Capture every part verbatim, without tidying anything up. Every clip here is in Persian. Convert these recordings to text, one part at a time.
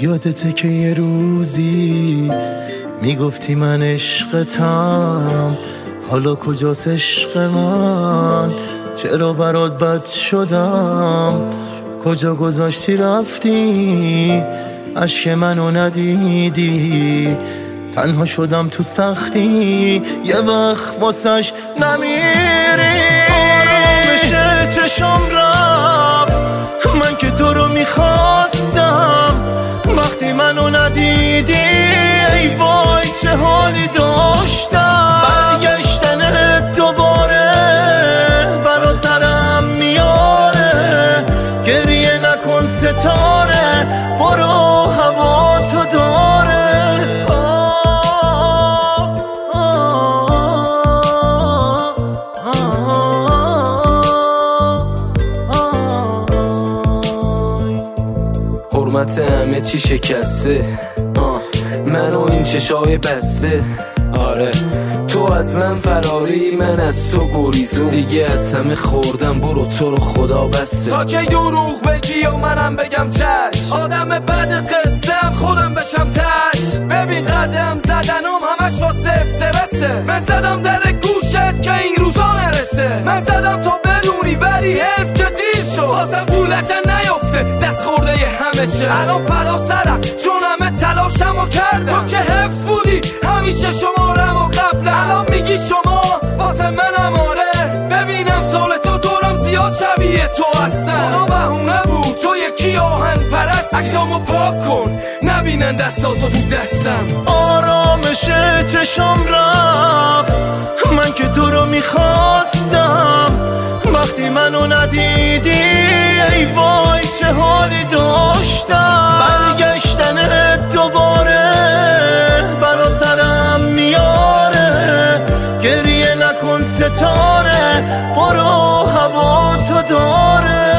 یادته که یه روزی میگفتی من عشقتم، حالا کجاست عشق من؟ چرا برات بد شدم؟ کجا گذاشتی رفتی؟ عشق منو ندیدی؟ تنها شدم تو سختی، یه وقت واسش نمیری. آرامش چشم رفت، من که تو رو میخواستم. وقتی منو ندیدی ای وای چه حالی داشتم. برگشتن دوباره برا سرم میاره، گریه نکن ستاره، برو هوا تو داره. حرمت همه چی شکسته، من و این چشای بسته. آره تو از من فراری، من از تو گریزون. دیگه از همه خوردم، برو تو رو خدا بسته. تا که دروغ بگی و منم بگم چش، آدم بد قصه هم خودم بشم تش. ببین قدم زدنم همش واسه استرسه، من زدم در گوشت که این روزا نرسه. من زدم تا بدونی ولی حرف که دیر شد، واسم طولت نیفته دست خورده ی همه شه. الان فدا سرم چون همه تلاشمو کردم، تو که حفظ بودی همیشه شمارم و قبل. الان میگی شما واسه منم آره، ببینم سال تو دورم زیاد شبیه تو هستم. اونا بهونه بود تو یکی آهن پرست، عکسامو پاک کن نبینن دستاتو تو دستم. آرامش چشم رفت، من که تو رو میخواستم. وقتی منو ندیدی ای وای چه حالی داشتم. برگشتن دوباره برا سرم میاره، گریه نکن ستاره، برو هوا تو داره.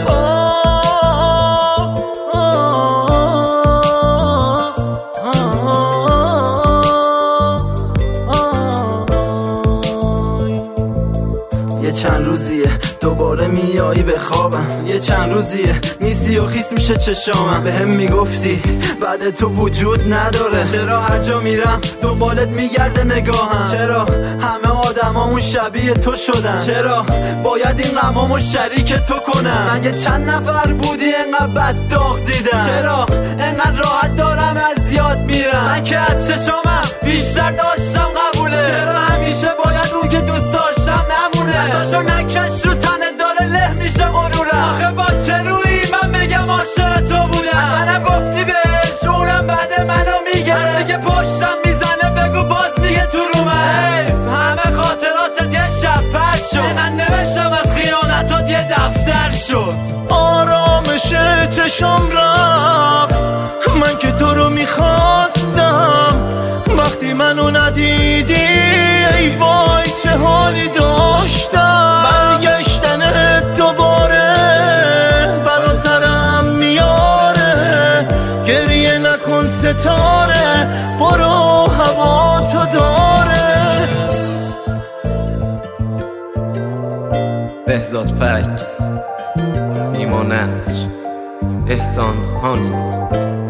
یه چند روزیه دوباره میایی به خوابم، یه چند روزیه میزی و خیس میشه چشامم. به هم میگفتی بعد تو وجود نداره، چرا هر جا میرم دنبالت میگرده نگاهم؟ چرا همه آدمامون شبیه تو شدن؟ چرا باید این غمامو شریک تو کنم؟ مگه چند نفر بودی اینقدر بد داغ دیدم؟ چرا اینقدر راحت دارم از یاد میرم؟ من که از چشامم بیشتر داشتم قبوله، چرا همیشه باید اون که دوست داشتم نمونه؟ ازاشو نکش رو تنه داره له میشه غرورم. آخه با چه روی من بگم عاشق تو بودم؟ منم گفتی بهش اونم بعد منو میگه، هرچی که پشتم میزنه بگو باز میگه تو رو من. حیف همه خاطراتت یه شب پس شد، من نوشتم از خیانتات یه دفتر شد. آرامش چشم رفت، من که تو رو میخواستم. وقتی منو ندیدی ای وای چه حالی داشتم. برگشتن دوباره برا سرم میاره، گریه نکن ستاره، برو هوا تو داره. بهزاد پکس، نیما نصر، احسان هانیس.